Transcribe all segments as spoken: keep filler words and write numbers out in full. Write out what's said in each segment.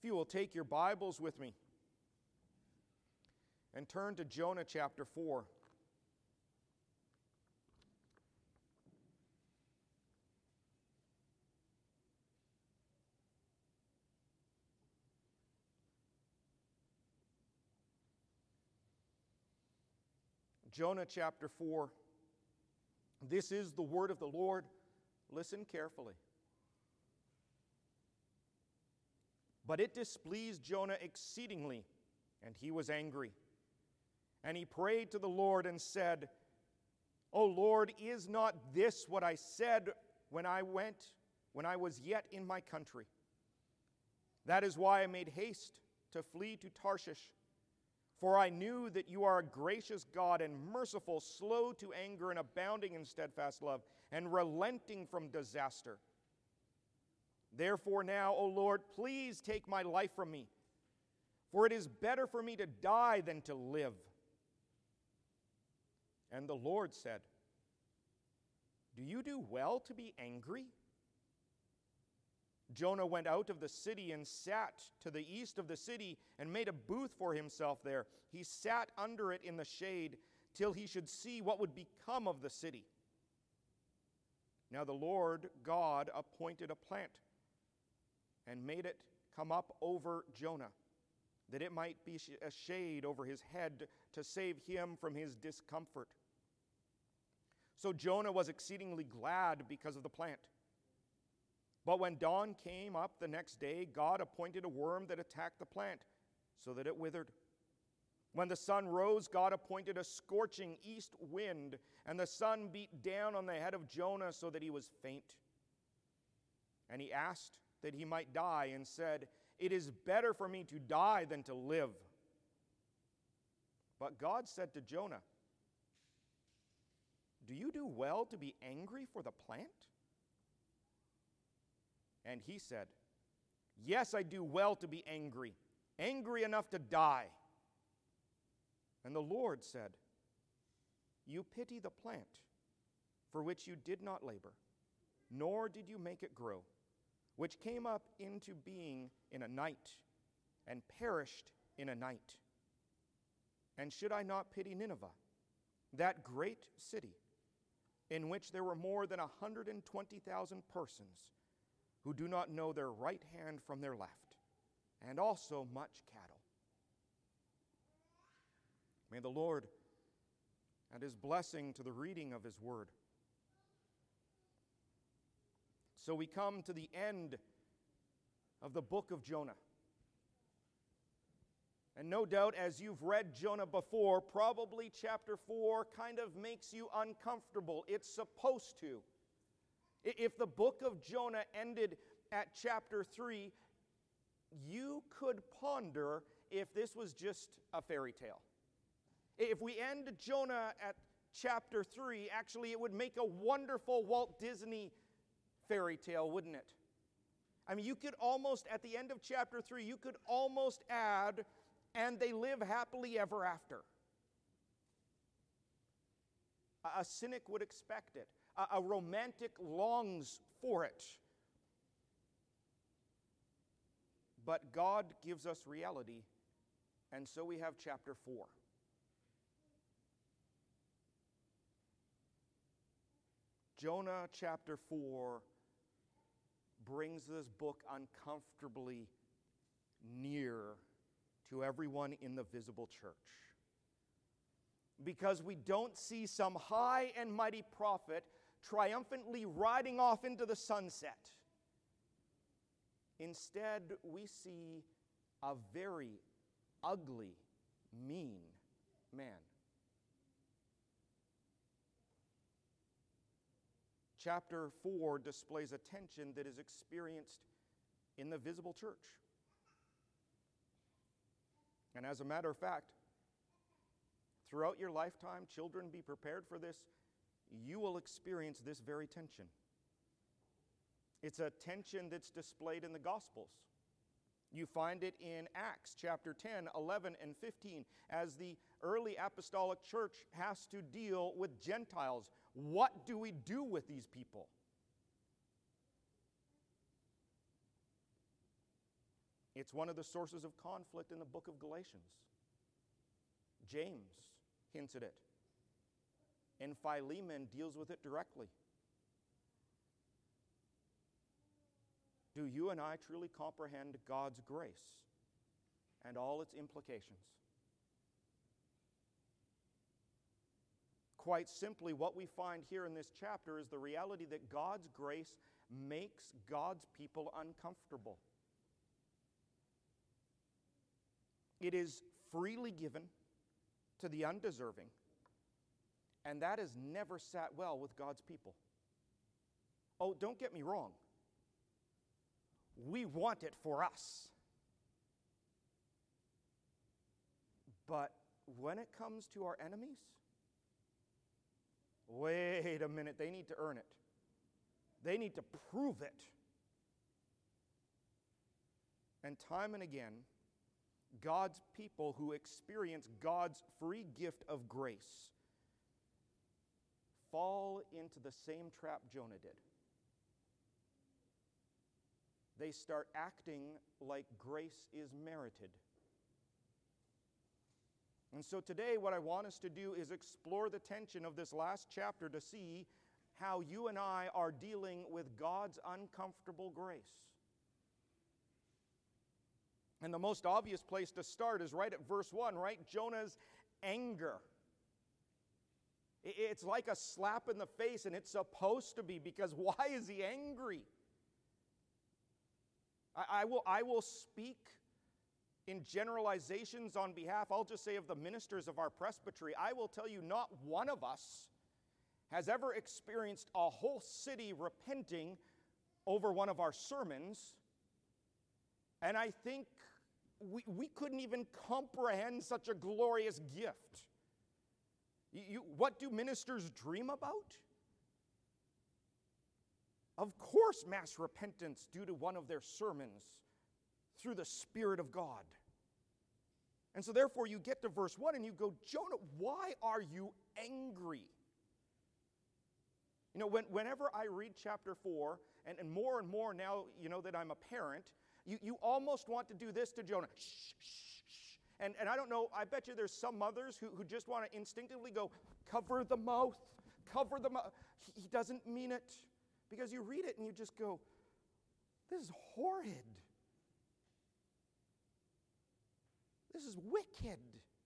you will take your Bibles with me and turn to Jonah chapter four. Jonah chapter four. This is the word of the Lord. Listen carefully. But it displeased Jonah exceedingly, and he was angry. And he prayed to the Lord and said, O Lord, is not this what I said when I went, when I was yet in my country? That is why I made haste to flee to Tarshish. For I knew that you are a gracious God and merciful, slow to anger and abounding in steadfast love, and relenting from disaster. Therefore now, O Lord, please take my life from me, for it is better for me to die than to live. And the Lord said, Do you do well to be angry? Jonah went out of the city and sat to the east of the city and made a booth for himself there. He sat under it in the shade till he should see what would become of the city. Now the Lord God appointed a plant and made it come up over Jonah, that it might be a shade over his head to save him from his discomfort. So Jonah was exceedingly glad because of the plant. But when dawn came up the next day, God appointed a worm that attacked the plant, so that it withered. When the sun rose, God appointed a scorching east wind, and the sun beat down on the head of Jonah so that he was faint. And he asked that he might die, and said, It is better for me to die than to live. But God said to Jonah, Do you do well to be angry for the plant? And he said, Yes, I do well to be angry, angry enough to die. And the Lord said, You pity the plant, for which you did not labor, nor did you make it grow, which came up into being in a night, and perished in a night. And should I not pity Nineveh, that great city, in which there were more than one hundred twenty thousand persons, who do not know their right hand from their left, and also much cattle? May the Lord add his blessing to the reading of his word. So we come to the end of the book of Jonah. And no doubt, as you've read Jonah before, probably chapter four kind of makes you uncomfortable. It's supposed to. If the book of Jonah ended at chapter three, you could ponder if this was just a fairy tale. If we end Jonah at chapter three, actually it would make a wonderful Walt Disney fairy tale, wouldn't it? I mean, you could almost, at the end of chapter three, you could almost add, and they live happily ever after. A cynic would expect it. A romantic longs for it. But God gives us reality, and so we have chapter four. Jonah chapter four brings this book uncomfortably near to everyone in the visible church. Because we don't see some high and mighty prophet triumphantly riding off into the sunset. Instead, we see a very ugly, mean man. Chapter four displays a tension that is experienced in the visible church. And as a matter of fact, throughout your lifetime, children, be prepared for this, you will experience this very tension. It's a tension that's displayed in the Gospels. You find it in Acts chapter ten, eleven, and fifteen, as the early apostolic church has to deal with Gentiles. What do we do with these people? It's one of the sources of conflict in the book of Galatians. James hints at it. And Philemon deals with it directly. Do you and I truly comprehend God's grace and all its implications? Quite simply, what we find here in this chapter is the reality that God's grace makes God's people uncomfortable. It is freely given to the undeserving, and that has never sat well with God's people. Oh, don't get me wrong. We want it for us. But when it comes to our enemies, wait a minute, they need to earn it. They need to prove it. And time and again, God's people who experience God's free gift of grace fall into the same trap Jonah did. They start acting like grace is merited. And so today what I want us to do is explore the tension of this last chapter to see how you and I are dealing with God's uncomfortable grace. And the most obvious place to start is right at verse one, right? Jonah's anger. It's like a slap in the face, and it's supposed to be, because why is he angry? I, I will, I will speak in generalizations on behalf, I'll just say, of the ministers of our presbytery. I will tell you, not one of us has ever experienced a whole city repenting over one of our sermons. And I think we, we couldn't even comprehend such a glorious gift. You, you, what do ministers dream about? Of course, mass repentance due to one of their sermons through the Spirit of God. And so therefore you get to verse one and you go, Jonah, why are you angry? You know, when, whenever I read chapter four, and, and more and more now, you know, that I'm a parent, you, you almost want to do this to Jonah. Shh, shh, shh. And, and I don't know, I bet you there's some mothers who, who just want to instinctively go, cover the mouth, cover the mouth. He, he doesn't mean it. Because you read it and you just go, this is horrid. This is wicked.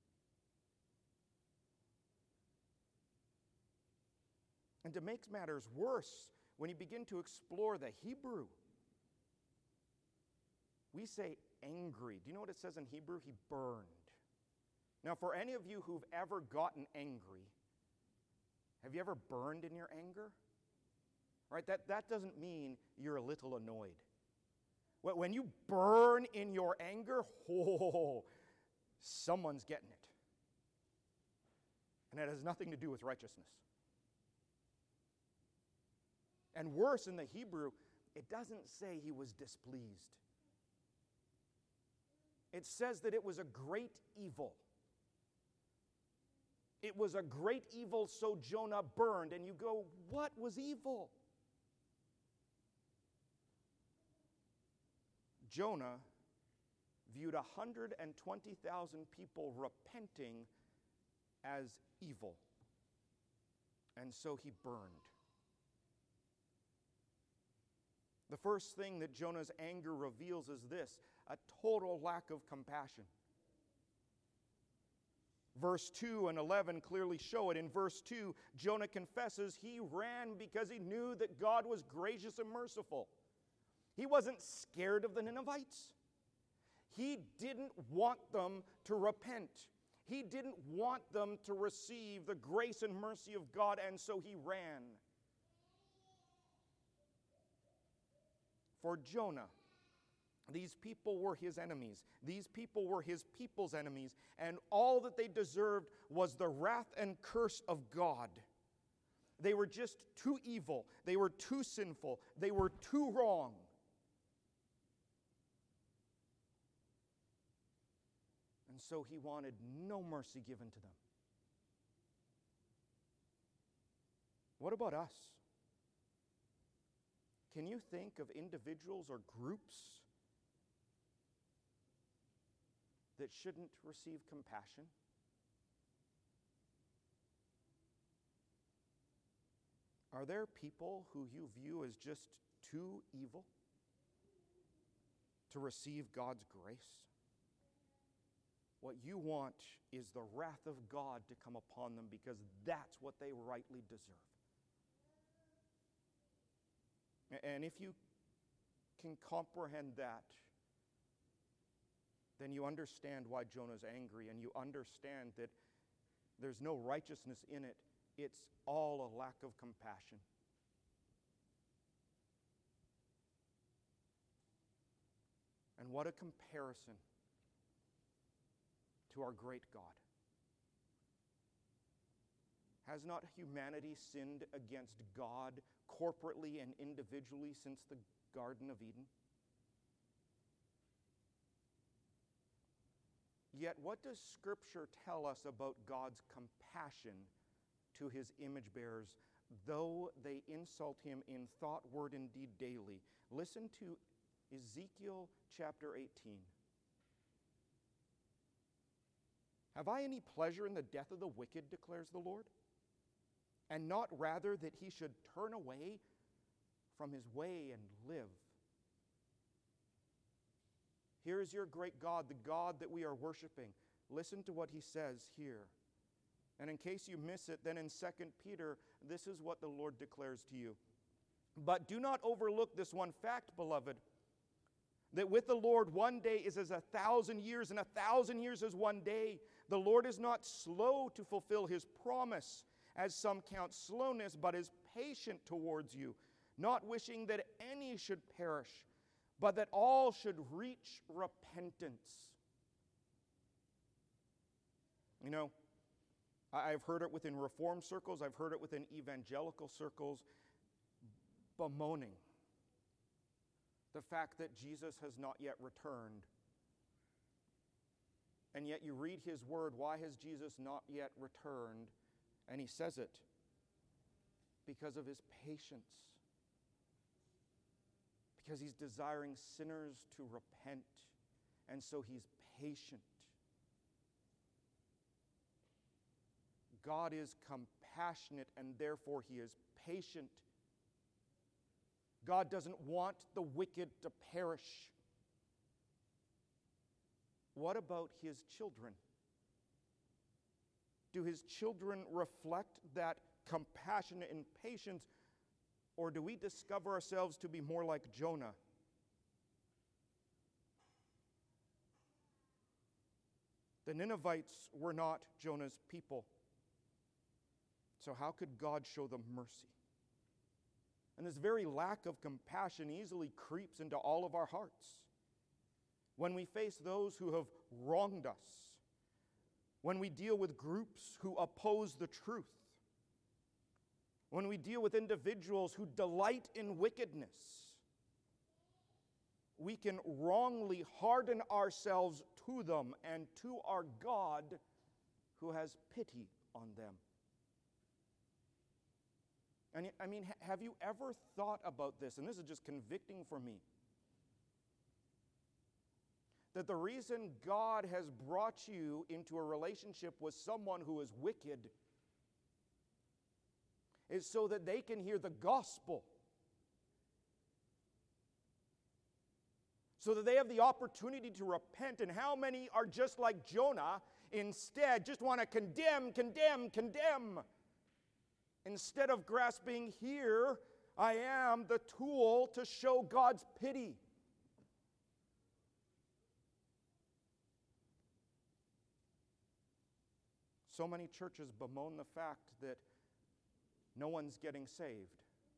And to make matters worse, when you begin to explore the Hebrew, we say angry. Do you know what it says in Hebrew? He burned. Now, for any of you who've ever gotten angry, have you ever burned in your anger? Right? That, that doesn't mean you're a little annoyed. When you burn in your anger, oh, someone's getting it. And it has nothing to do with righteousness. And worse, in the Hebrew, it doesn't say he was displeased. It says that it was a great evil. It was a great evil, so Jonah burned. And you go, what was evil? Jonah viewed one hundred twenty thousand people repenting as evil. And so he burned. The first thing that Jonah's anger reveals is this: a total lack of compassion. Verse two and eleven clearly show it. In verse two, Jonah confesses he ran because he knew that God was gracious and merciful. He wasn't scared of the Ninevites. He didn't want them to repent. He didn't want them to receive the grace and mercy of God, and so he ran. For Jonah, these people were his enemies. These people were his people's enemies, and all that they deserved was the wrath and curse of God. They were just too evil. They were too sinful. They were too wrong. And so he wanted no mercy given to them. What about us? Can you think of individuals or groups that shouldn't receive compassion? Are there people who you view as just too evil to receive God's grace? What you want is the wrath of God to come upon them because that's what they rightly deserve. And if you can comprehend that, then you understand why Jonah's angry, and you understand that there's no righteousness in it. It's all a lack of compassion. And what a comparison to our great God. Has not humanity sinned against God corporately and individually since the Garden of Eden? Yet what does Scripture tell us about God's compassion to his image bearers, though they insult him in thought, word, and deed daily? Listen to Ezekiel chapter eighteen. Have I any pleasure in the death of the wicked, declares the Lord? And not rather that he should turn away from his way and live? Here is your great God, the God that we are worshiping. Listen to what he says here. And in case you miss it, then in Second Peter, this is what the Lord declares to you. But do not overlook this one fact, beloved, that with the Lord one day is as a thousand years, and a thousand years as one day. The Lord is not slow to fulfill his promise, as some count slowness, but is patient towards you, not wishing that any should perish, but that all should reach repentance. You know, I've heard it within Reformed circles, I've heard it within evangelical circles, bemoaning the fact that Jesus has not yet returned. And yet you read his word, why has Jesus not yet returned? And he says it because of his patience. Because he's desiring sinners to repent. And so he's patient. God is compassionate, and therefore he is patient. God doesn't want the wicked to perish. What about his children? Do his children reflect that compassion and patience, or do we discover ourselves to be more like Jonah? The Ninevites were not Jonah's people. So how could God show them mercy? And this very lack of compassion easily creeps into all of our hearts. When we face those who have wronged us, when we deal with groups who oppose the truth, when we deal with individuals who delight in wickedness, we can wrongly harden ourselves to them and to our God who has pity on them. And I mean, have you ever thought about this? And this is just convicting for me. That the reason God has brought you into a relationship with someone who is wicked is so that they can hear the gospel. So that they have the opportunity to repent. And how many are just like Jonah, instead just want to condemn, condemn, condemn? Instead of grasping, here I am, the tool to show God's pity. So many churches bemoan the fact that no one's getting saved.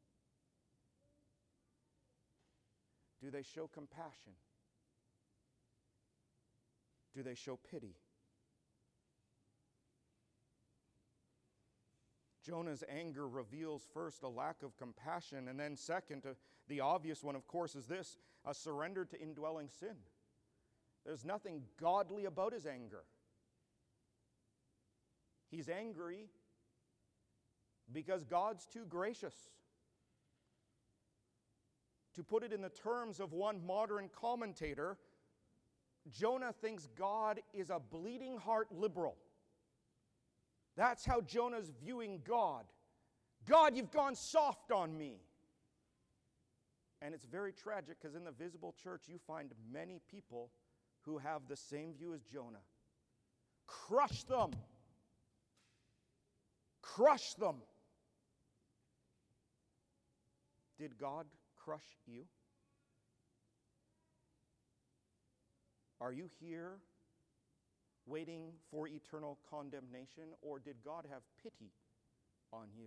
Do they show compassion? Do they show pity? Jonah's anger reveals first a lack of compassion, and then second, uh, the obvious one, of course, is this: a surrender to indwelling sin. There's nothing godly about his anger. He's angry because God's too gracious. To put it in the terms of one modern commentator, Jonah thinks God is a bleeding heart liberal. That's how Jonah's viewing God. God, you've gone soft on me. And it's very tragic because in the visible church you find many people who have the same view as Jonah. Crush them. Crush them. Did God crush you? Are you here waiting for eternal condemnation, or did God have pity on you?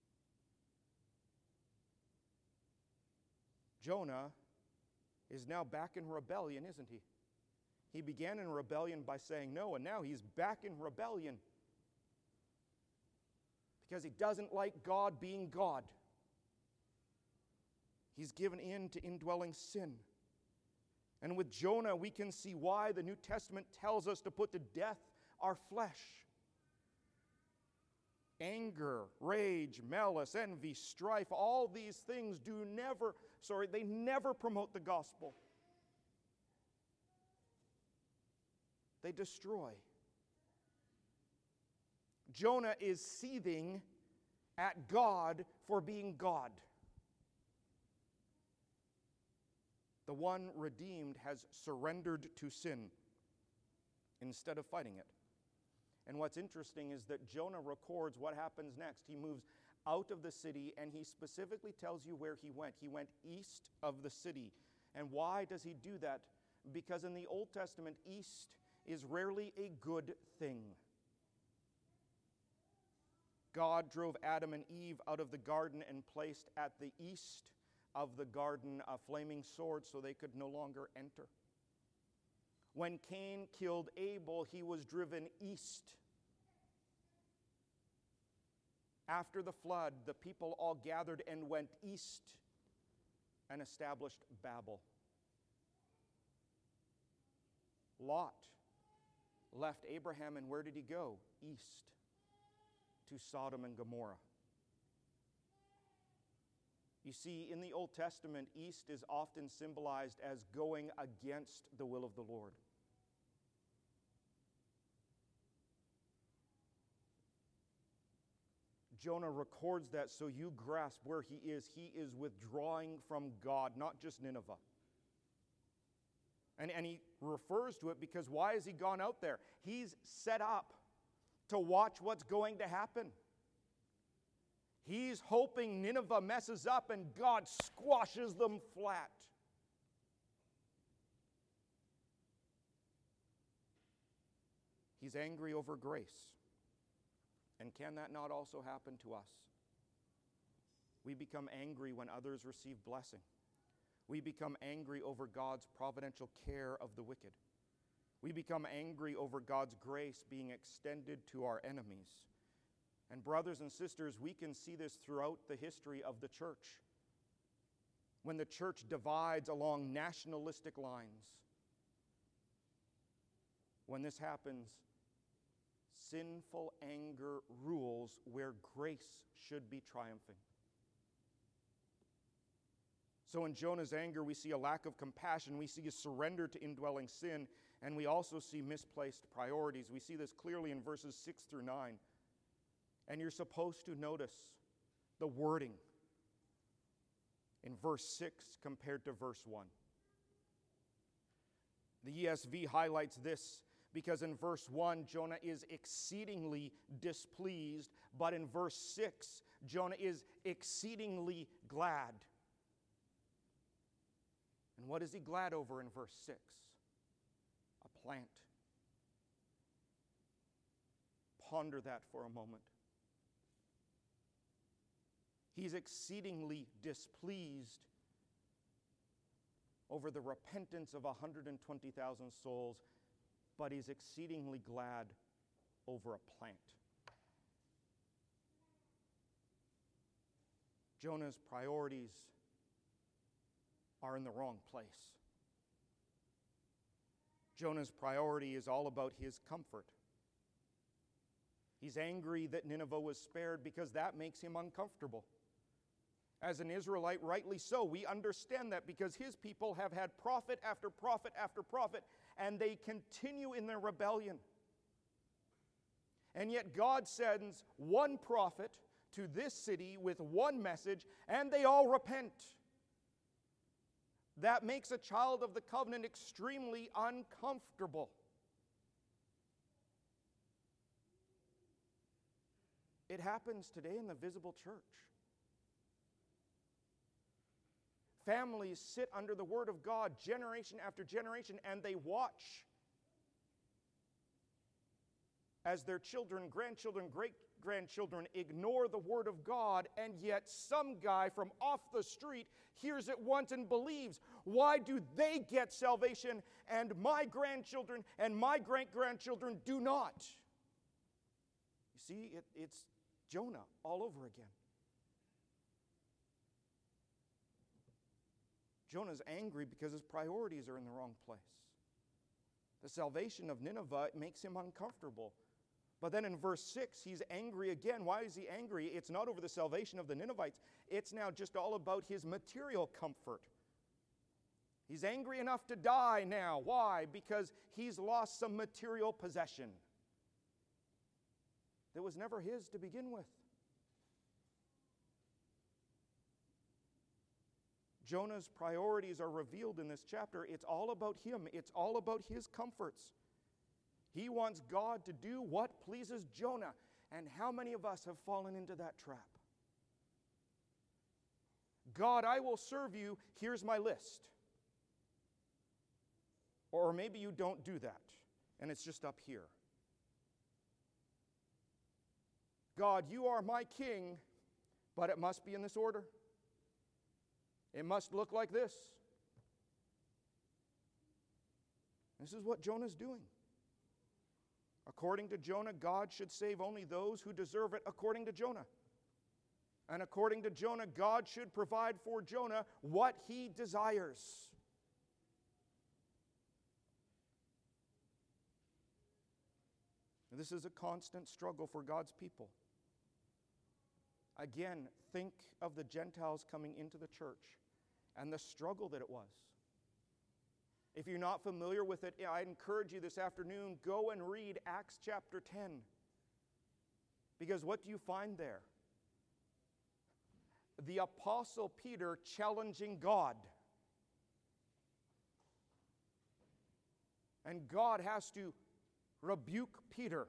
Jonah is now back in rebellion, isn't he? He began in rebellion by saying no, and now he's back in rebellion because he doesn't like God being God. He's given in to indwelling sin. And with Jonah, we can see why the New Testament tells us to put to death our flesh. Anger, rage, malice, envy, strife, all these things do never, sorry, they never promote the gospel. They destroy. Jonah is seething at God for being God. The one redeemed has surrendered to sin instead of fighting it. And what's interesting is that Jonah records what happens next. He moves out of the city, and he specifically tells you where he went. He went east of the city. And why does he do that? Because in the Old Testament, east is rarely a good thing. God drove Adam and Eve out of the garden and placed at the east of the garden a flaming sword so they could no longer enter. When Cain killed Abel, he was driven east. After the flood, the people all gathered and went east and established Babel. Lot left Abraham, and where did he go? East to Sodom and Gomorrah. You see, in the Old Testament, east is often symbolized as going against the will of the Lord. Jonah records that so you grasp where he is. He is withdrawing from God, not just Nineveh. And, and he refers to it because why has he gone out there? He's set up to watch what's going to happen. He's hoping Nineveh messes up and God squashes them flat. He's angry over grace. And can that not also happen to us? We become angry when others receive blessing. We become angry over God's providential care of the wicked. We become angry over God's grace being extended to our enemies. And brothers and sisters, we can see this throughout the history of the church. When the church divides along nationalistic lines, when this happens, sinful anger rules where grace should be triumphing. So in Jonah's anger, we see a lack of compassion. We see a surrender to indwelling sin. And we also see misplaced priorities. We see this clearly in verses six through nine. And you're supposed to notice the wording in verse six compared to verse one. The E S V highlights this because in verse one, Jonah is exceedingly displeased, but in verse six, Jonah is exceedingly glad. And what is he glad over in verse six? A plant. Ponder that for a moment. He's exceedingly displeased over the repentance of one hundred twenty thousand souls, but he's exceedingly glad over a plant. Jonah's priorities are in the wrong place. Jonah's priority is all about his comfort. He's angry that Nineveh was spared because that makes him uncomfortable. As an Israelite, rightly so, we understand that because his people have had prophet after prophet after prophet, and they continue in their rebellion. And yet God sends one prophet to this city with one message, and they all repent. That makes a child of the covenant extremely uncomfortable. It happens today in the visible church. Families sit under the Word of God generation after generation, and they watch as their children, grandchildren, great-grandchildren ignore the Word of God, and yet some guy from off the street hears it once and believes. Why do they get salvation and my grandchildren and my great-grandchildren do not? You see, it, it's Jonah all over again. Jonah's angry because his priorities are in the wrong place. The salvation of Nineveh makes him uncomfortable. But then in verse six, he's angry again. Why is he angry? It's not over the salvation of the Ninevites. It's now just all about his material comfort. He's angry enough to die now. Why? Because he's lost some material possession that was never his to begin with. Jonah's priorities are revealed in this chapter. It's all about him. It's all about his comforts. He wants God to do what pleases Jonah. And how many of us have fallen into that trap? God, I will serve you. Here's my list. Or maybe you don't do that, and it's just up here. God, you are my king, but it must be in this order. It must look like this. This is what Jonah's doing. According to Jonah, God should save only those who deserve it according to Jonah. And according to Jonah, God should provide for Jonah what he desires. This is a constant struggle for God's people. Again, think of the Gentiles coming into the church and the struggle that it was. If you're not familiar with it, I encourage you this afternoon, go and read Acts chapter ten. Because what do you find there? The Apostle Peter challenging God. And God has to rebuke Peter.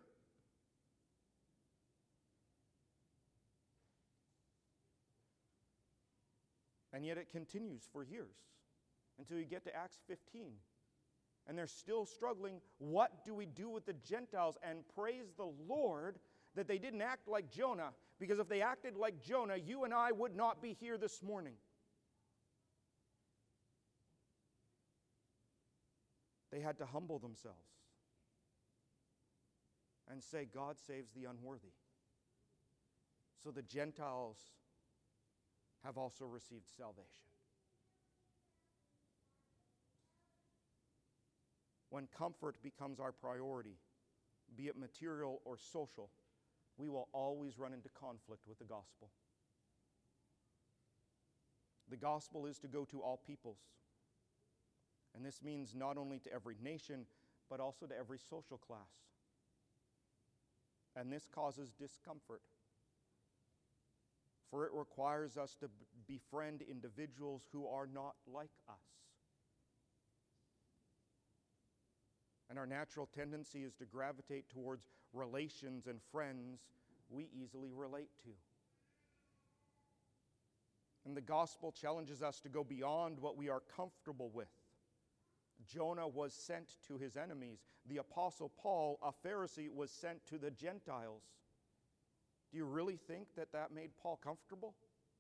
And yet it continues for years until you get to Acts fifteen. And they're still struggling. What do we do with the Gentiles? And praise the Lord that they didn't act like Jonah, because if they acted like Jonah, you and I would not be here this morning. They had to humble themselves and say, God saves the unworthy. So the Gentiles have also received salvation. When comfort becomes our priority, be it material or social, we will always run into conflict with the gospel. The gospel is to go to all peoples. And this means not only to every nation, but also to every social class. And this causes discomfort. For it requires us to befriend individuals who are not like us. And our natural tendency is to gravitate towards relations and friends we easily relate to. And the gospel challenges us to go beyond what we are comfortable with. Jonah was sent to his enemies. The Apostle Paul, a Pharisee, was sent to the Gentiles. Do you really think that that made Paul comfortable?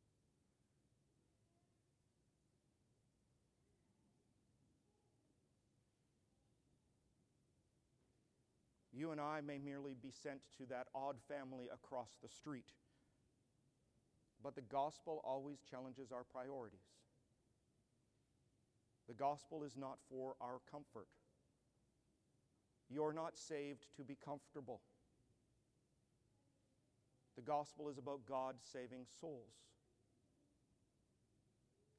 You and I may merely be sent to that odd family across the street. But the gospel always challenges our priorities. The gospel is not for our comfort. You're not saved to be comfortable. The gospel is about God saving souls.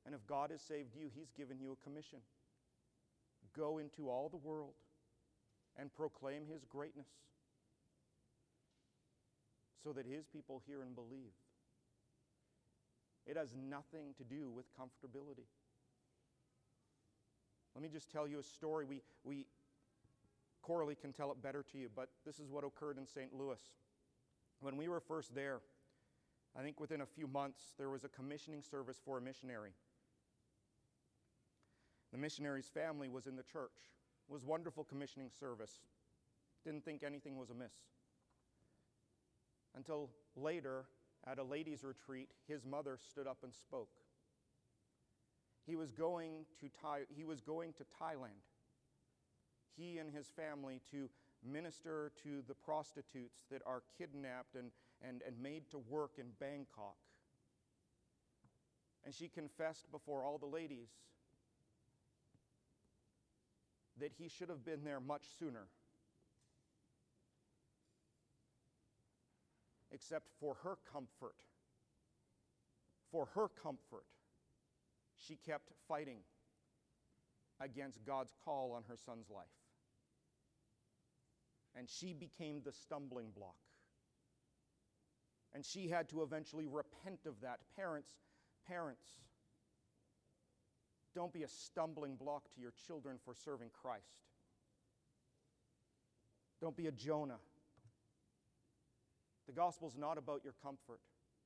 And if God has saved you, He's given you a commission. Go into all the world and proclaim His greatness so that His people hear and believe. It has nothing to do with comfortability. Let me just tell you a story. We, we, Coralie can tell it better to you, but this is what occurred in Saint Louis. When we were first there, I think within a few months, there was a commissioning service for a missionary. The missionary's family was in the church. It was a wonderful commissioning service. Didn't think anything was amiss. Until later, at a ladies' retreat, his mother stood up and spoke. He was going to Thai, he was going to Thailand. He and his family to minister to the prostitutes that are kidnapped and, and, and made to work in Bangkok. And she confessed before all the ladies that he should have been there much sooner. Except for her comfort, for her comfort, she kept fighting against God's call on her son's life. And she became the stumbling block. And she had to eventually repent of that. Parents, parents, don't be a stumbling block to your children for serving Christ. Don't be a Jonah. The gospel is not about your comfort.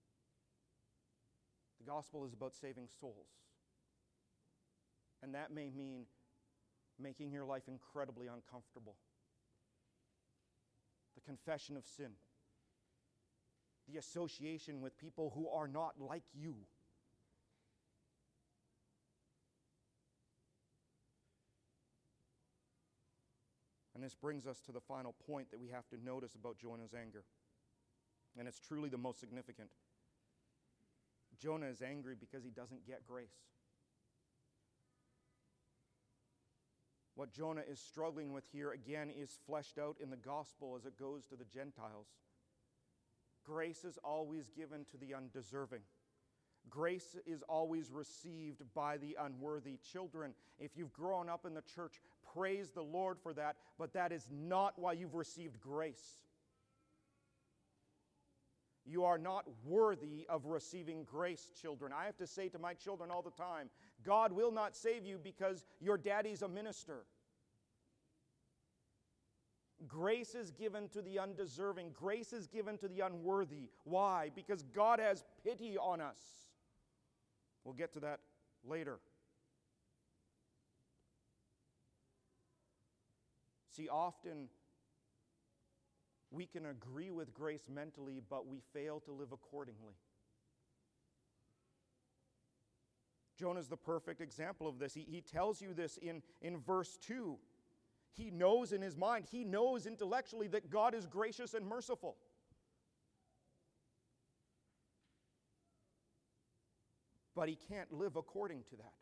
The gospel is about saving souls. And that may mean making your life incredibly uncomfortable. The confession of sin. The association with people who are not like you. And this brings us to the final point that we have to notice about Jonah's anger. And it's truly the most significant. Jonah is angry because he doesn't get grace. What Jonah is struggling with here, again, is fleshed out in the gospel as it goes to the Gentiles. Grace is always given to the undeserving. Grace is always received by the unworthy. Children, if you've grown up in the church, praise the Lord for that, but that is not why you've received grace. You are not worthy of receiving grace, children. I have to say to my children all the time, God will not save you because your daddy's a minister. Grace is given to the undeserving. Grace is given to the unworthy. Why? Because God has pity on us. We'll get to that later. See, often we can agree with grace mentally, but we fail to live accordingly. Jonah's the perfect example of this. He, he tells you this in, in verse two. He knows in his mind, he knows intellectually that God is gracious and merciful. But he can't live according to that.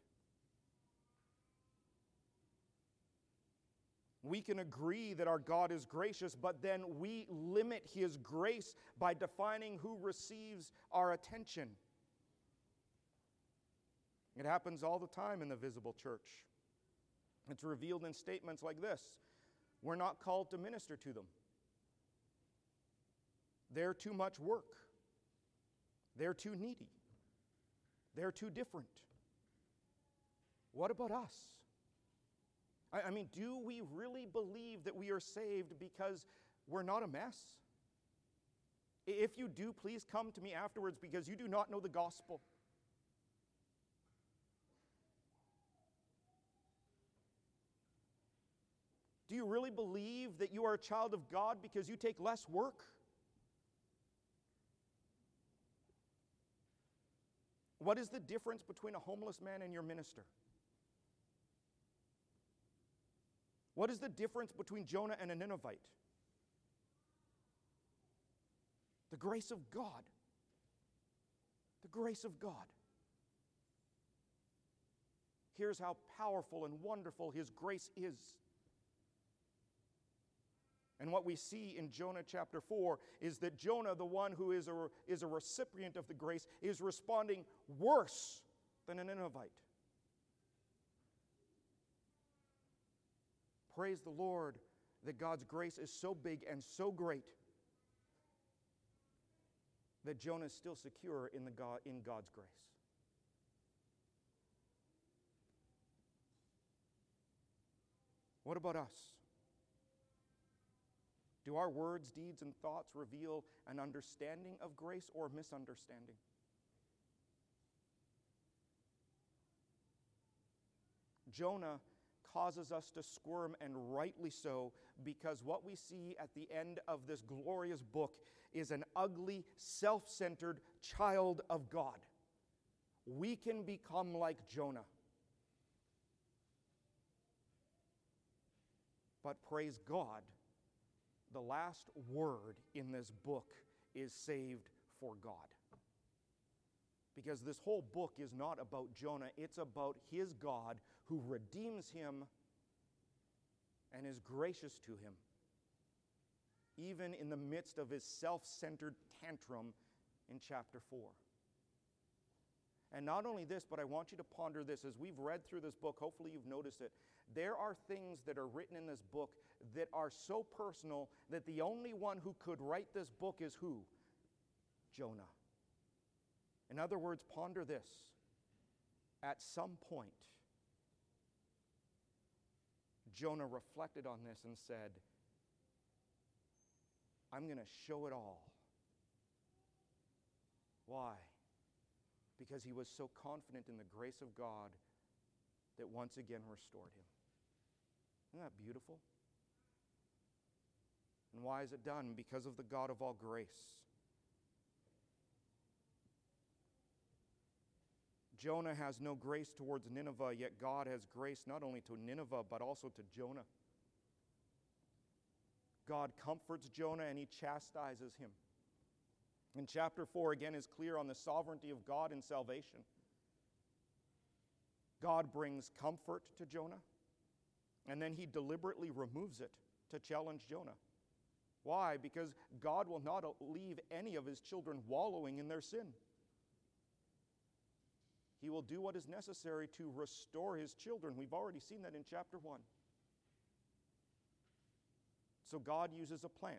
We can agree that our God is gracious, but then we limit His grace by defining who receives our attention. It happens all the time in the visible church. It's revealed in statements like this: we're not called to minister to them. They're too much work. They're too needy. They're too different. What about us? I mean, do we really believe that we are saved because we're not a mess? If you do, please come to me afterwards because you do not know the gospel. Do you really believe that you are a child of God because you take less work? What is the difference between a homeless man and your minister? What is the difference between Jonah and a Ninevite? The grace of God. The grace of God. Here's how powerful and wonderful His grace is. And what we see in Jonah chapter four is that Jonah, the one who is a, is a recipient of the grace, is responding worse than a Ninevite. Praise the Lord that God's grace is so big and so great that Jonah is still secure in, the God, in God's grace. What about us? Do our words, deeds, and thoughts reveal an understanding of grace or misunderstanding? Jonah causes us to squirm, and rightly so, because what we see at the end of this glorious book is an ugly, self-centered child of God. We can become like Jonah. But praise God, the last word in this book is saved for God. Because this whole book is not about Jonah, it's about his God who redeems him and is gracious to him, even in the midst of his self-centered tantrum in chapter four. And not only this, but I want you to ponder this. As we've read through this book, hopefully you've noticed it. There are things that are written in this book that are so personal that the only one who could write this book is who? Jonah. In other words, ponder this. At some point, Jonah reflected on this and said, I'm going to show it all. Why? Because he was so confident in the grace of God that once again restored him. Isn't that beautiful? And why is it done? Because of the God of all grace. Jonah has no grace towards Nineveh, yet God has grace not only to Nineveh, but also to Jonah. God comforts Jonah and he chastises him. And chapter four again is clear on the sovereignty of God in salvation. God brings comfort to Jonah, and then he deliberately removes it to challenge Jonah. Why? Because God will not leave any of his children wallowing in their sin. He will do what is necessary to restore his children. We've already seen that in chapter one. So God uses a plant.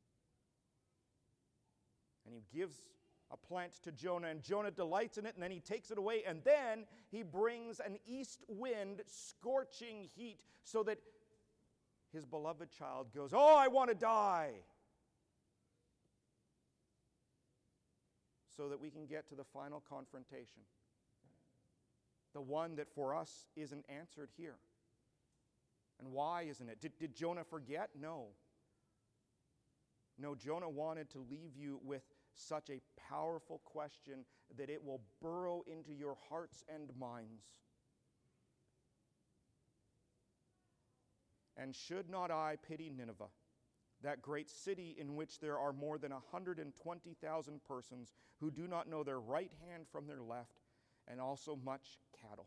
And he gives a plant to Jonah, and Jonah delights in it, and then he takes it away, and then he brings an east wind, scorching heat, so that his beloved child goes, oh, I want to die. So that we can get to the final confrontation. The one that for us isn't answered here. And why isn't it? Did, did Jonah forget? No. No, Jonah wanted to leave you with such a powerful question that it will burrow into your hearts and minds. And should not I pity Nineveh, that great city in which there are more than one hundred twenty thousand persons who do not know their right hand from their left, and also much cattle?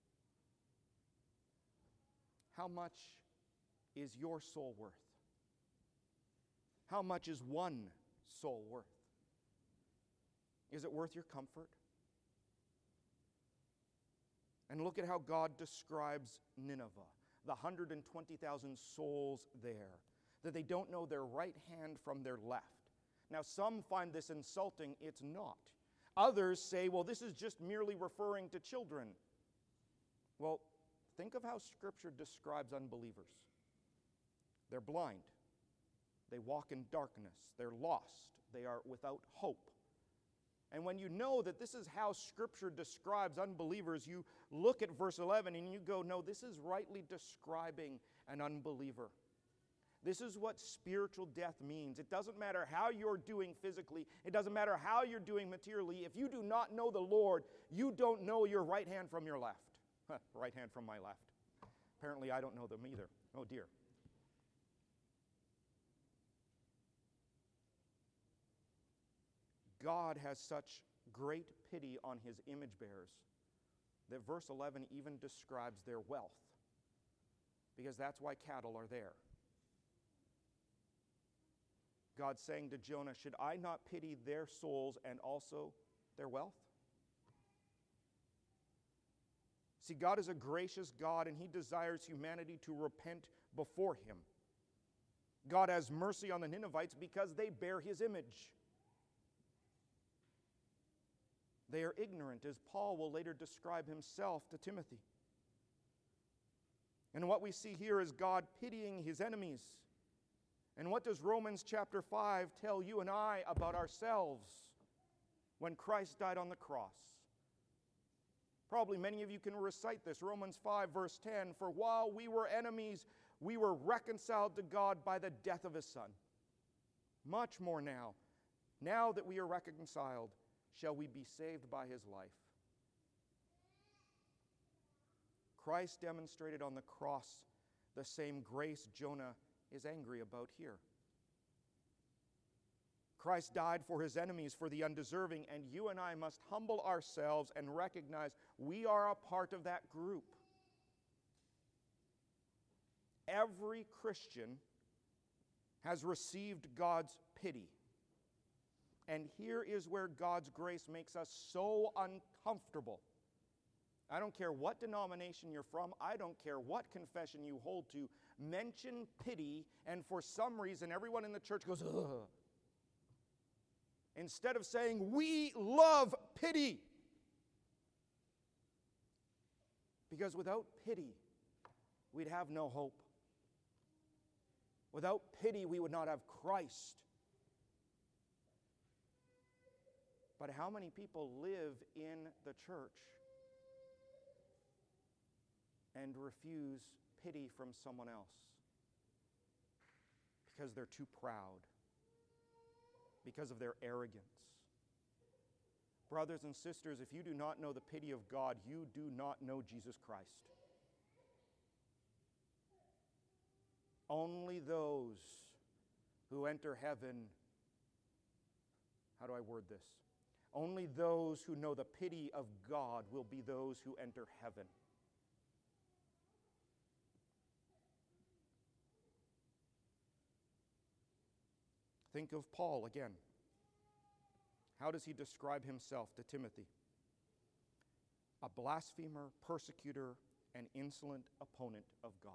How much is your soul worth? How much is one soul worth? Is it worth your comfort? And look at how God describes Nineveh, the one hundred twenty thousand souls there, that they don't know their right hand from their left. Now, some find this insulting. It's not. Others say, well, this is just merely referring to children. Well, think of how Scripture describes unbelievers. They're blind. They walk in darkness. They're lost. They are without hope. And when you know that this is how Scripture describes unbelievers, you look at verse eleven and you go, no, this is rightly describing an unbeliever. This is what spiritual death means. It doesn't matter how you're doing physically. It doesn't matter how you're doing materially. If you do not know the Lord, you don't know your right hand from your left. Right hand from my left. Apparently I don't know them either. Oh dear. God has such great pity on his image bearers that verse eleven even describes their wealth, because that's why cattle are there. God's saying to Jonah, should I not pity their souls and also their wealth? See, God is a gracious God, and He desires humanity to repent before Him. God has mercy on the Ninevites because they bear His image. They are ignorant, as Paul will later describe himself to Timothy. And what we see here is God pitying His enemies. And what does Romans chapter five tell you and I about ourselves when Christ died on the cross? Probably many of you can recite this. Romans five verse ten, "For while we were enemies, we were reconciled to God by the death of His Son. Much more now, now that we are reconciled, shall we be saved by His life." Christ demonstrated on the cross the same grace Jonah is angry about here. Christ died for His enemies, for the undeserving, and you and I must humble ourselves and recognize we are a part of that group. Every Christian has received God's pity. And here is where God's grace makes us so uncomfortable. I don't care what denomination you're from. I don't care what confession you hold to. Mention pity, and for some reason everyone in the church goes, ugh. Instead of saying, we love pity. Because without pity, we'd have no hope. Without pity, we would not have Christ. But how many people live in the church and refuse pity from someone else because they're too proud, because of their arrogance? Brothers and sisters, if you do not know the pity of God, you do not know Jesus Christ. Only those who enter heaven, how do I word this? Only those who know the pity of God will be those who enter heaven. Think of Paul again. How does he describe himself to Timothy? A blasphemer, persecutor, and insolent opponent of God.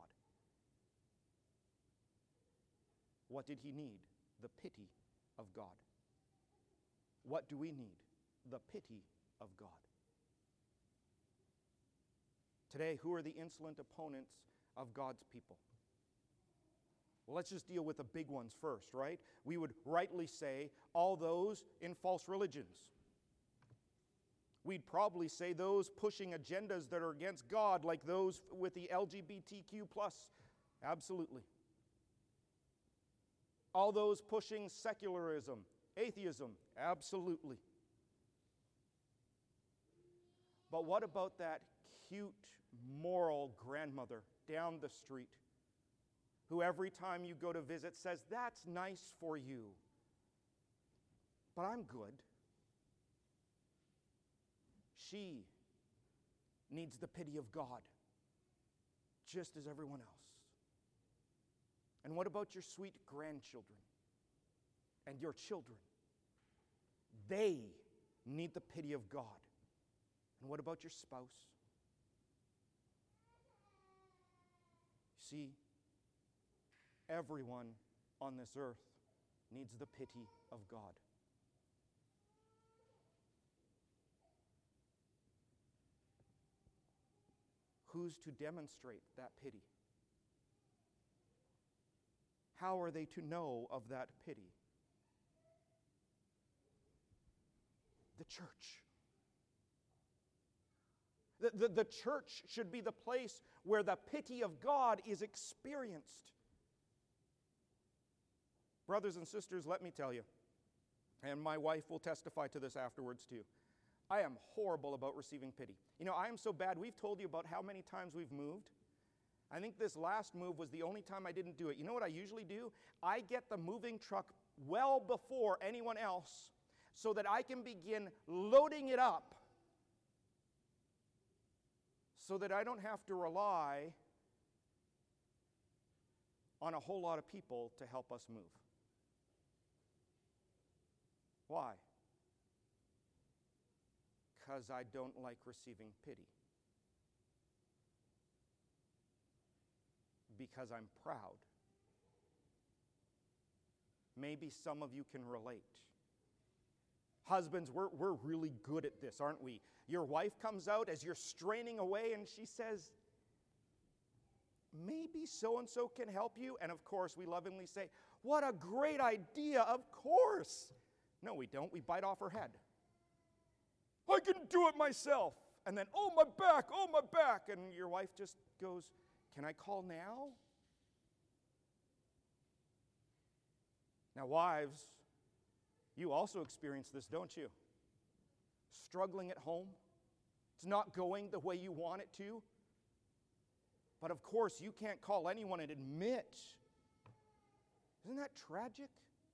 What did he need? The pity of God. What do we need? The pity of God. Today, who are the insolent opponents of God's people? Well, let's just deal with the big ones first, right? We would rightly say all those in false religions. We'd probably say those pushing agendas that are against God, like those with the L G B T Q plus. Absolutely. All those pushing secularism, atheism. Absolutely. But what about that cute, moral grandmother down the street who every time you go to visit says, "That's nice for you, but I'm good"? She needs the pity of God, just as everyone else. And what about your sweet grandchildren and your children? They need the pity of God. And what about your spouse? See, everyone on this earth needs the pity of God. Who's to demonstrate that pity? How are they to know of that pity? The church. The, the, the church should be the place where the pity of God is experienced. Brothers and sisters, let me tell you, and my wife will testify to this afterwards too, I am horrible about receiving pity. You know, I am so bad. We've told you about how many times we've moved. I think this last move was the only time I didn't do it. You know what I usually do? I get the moving truck well before anyone else so that I can begin loading it up so that I don't have to rely on a whole lot of people to help us move. Why? Because I don't like receiving pity. because I'm proud. Maybe some of you can relate. Husbands, we're, we're really good at this, aren't we? Your wife comes out as you're straining away and she says, maybe so-and-so can help you. And of course, we lovingly say, what a great idea, of course. No, we don't. We bite off her head. I can do it myself. And then, oh, my back, oh, my back. And your wife just goes, can I call now? Now, wives, you also experience this, don't you? Struggling at home. It's not going the way you want it to. But of course, you can't call anyone and admit. Isn't that tragic?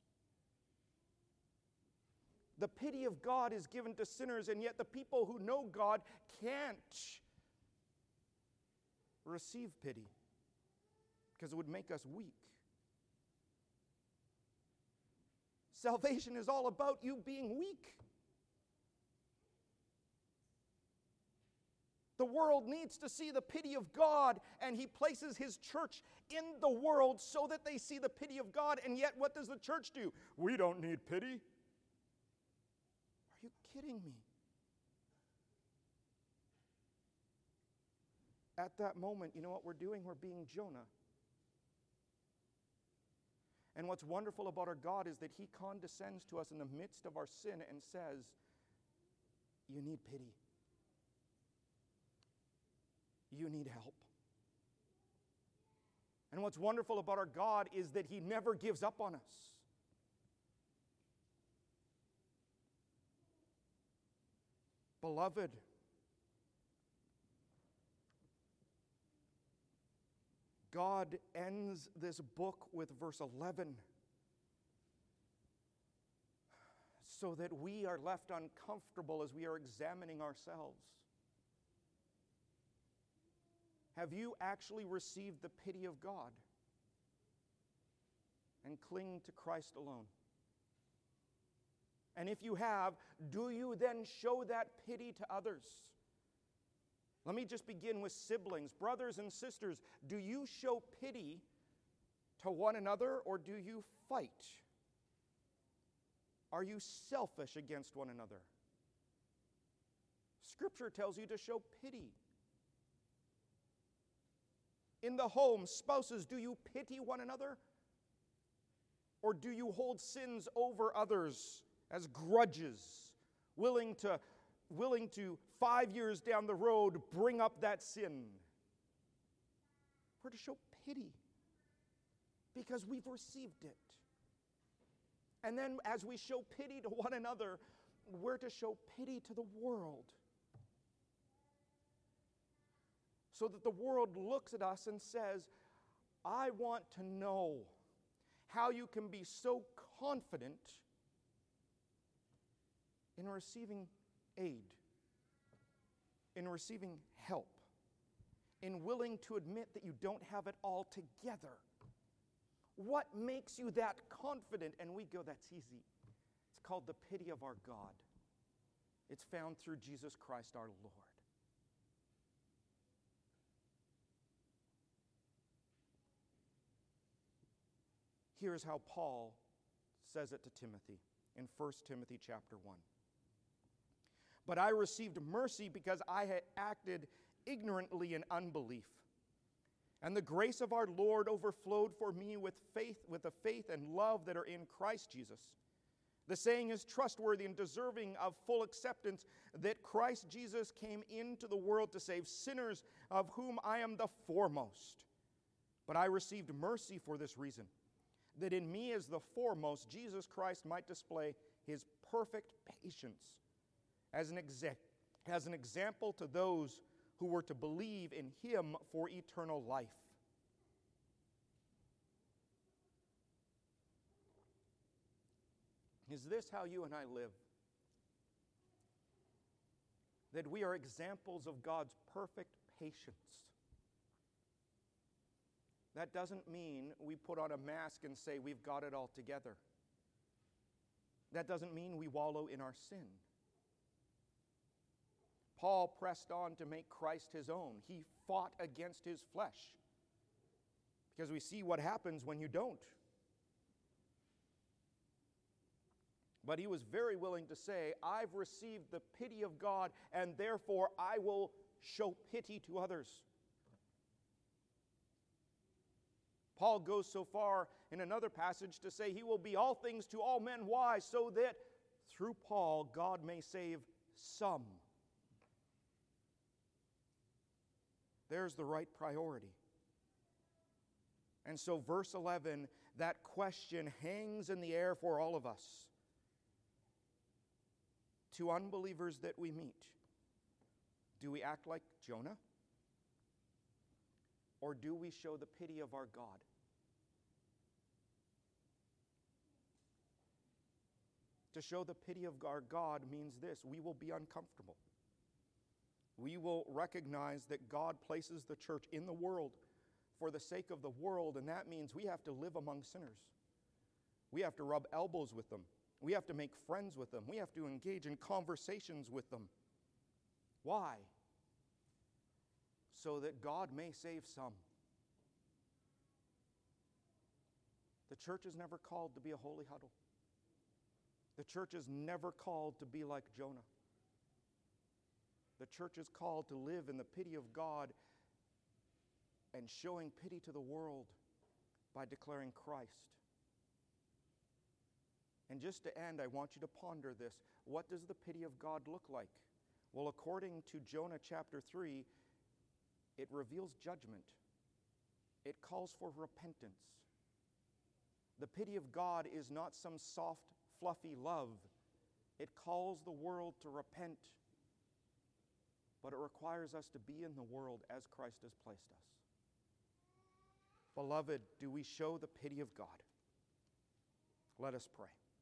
The pity of God is given to sinners, and yet the people who know God can't receive pity because it would make us weak. Salvation is all about you being weak. The world needs to see the pity of God, and He places His church in the world so that they see the pity of God, and yet what does the church do? We don't need pity. Are you kidding me? At that moment, you know what we're doing? We're being Jonah. And what's wonderful about our God is that He condescends to us in the midst of our sin and says, you need pity. You need help. And what's wonderful about our God is that He never gives up on us. Beloved, God ends this book with verse eleven so that we are left uncomfortable as we are examining ourselves. Have you actually received the pity of God and cling to Christ alone? And if you have, do you then show that pity to others? Let me just begin with siblings. Brothers and sisters, do you show pity to one another or do you fight? Are you selfish against one another? Scripture tells you to show pity. In the home, spouses, do you pity one another? Or do you hold sins over others as grudges, willing to, willing to five years down the road bring up that sin? We're to show pity because we've received it. And then as we show pity to one another, we're to show pity to the world. So that the world looks at us and says, I want to know how you can be so confident in receiving aid, in receiving help, in willing to admit that you don't have it all together. What makes you that confident? And we go, that's easy. It's called the pity of our God. It's found through Jesus Christ our Lord. Here's how Paul says it to Timothy in First Timothy chapter one. But I received mercy because I had acted ignorantly in unbelief. And the grace of our Lord overflowed for me with faith, with the faith and love that are in Christ Jesus. The saying is trustworthy and deserving of full acceptance that Christ Jesus came into the world to save sinners, of whom I am the foremost. But I received mercy for this reason, that in me as the foremost, Jesus Christ might display His perfect patience as an, exa- as an example to those who were to believe in Him for eternal life. Is this how you and I live? That we are examples of God's perfect patience. That doesn't mean we put on a mask and say we've got it all together. That doesn't mean we wallow in our sin. Paul pressed on to make Christ his own. He fought against his flesh. Because we see what happens when you don't. But he was very willing to say, I've received the pity of God, and therefore I will show pity to others. Paul goes so far in another passage to say he will be all things to all men. Why? So that through Paul, God may save some. There's the right priority. And so verse eleven, that question hangs in the air for all of us. To unbelievers that we meet, do we act like Jonah? Or do we show the pity of our God? To show the pity of our God means this: we will be uncomfortable. We will recognize that God places the church in the world for the sake of the world, and that means we have to live among sinners. We have to rub elbows with them. We have to make friends with them. We have to engage in conversations with them. Why? So that God may save some. The church is never called to be a holy huddle. The church is never called to be like Jonah. The church is called to live in the pity of God and showing pity to the world by declaring Christ. And just to end, I want you to ponder this. What does the pity of God look like? Well, according to Jonah chapter three, it reveals judgment. It calls for repentance. The pity of God is not some soft, fluffy love. It calls the world to repent, but it requires us to be in the world as Christ has placed us. Beloved, do we show the pity of God? Let us pray.